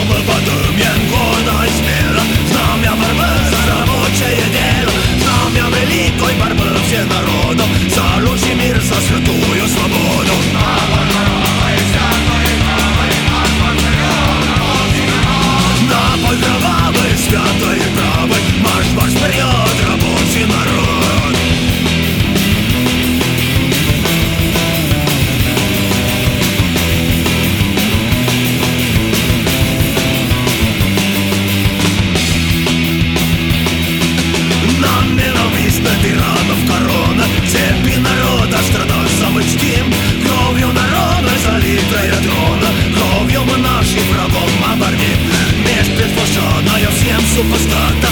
мы подымем гордость мира. Знамя борьбы за рабочее дело, знамя великой борьбы всех народов за лучший мир, за святую свободу. На бой кровавый, святой и правый, марш вперед, рабочий народ. Нам ненавистных тиранов корона, цепи народа страна замочтим. Кровью народа залитая трона, кровью мы нашим врагом оборним. Меж предвкушенная всем супостата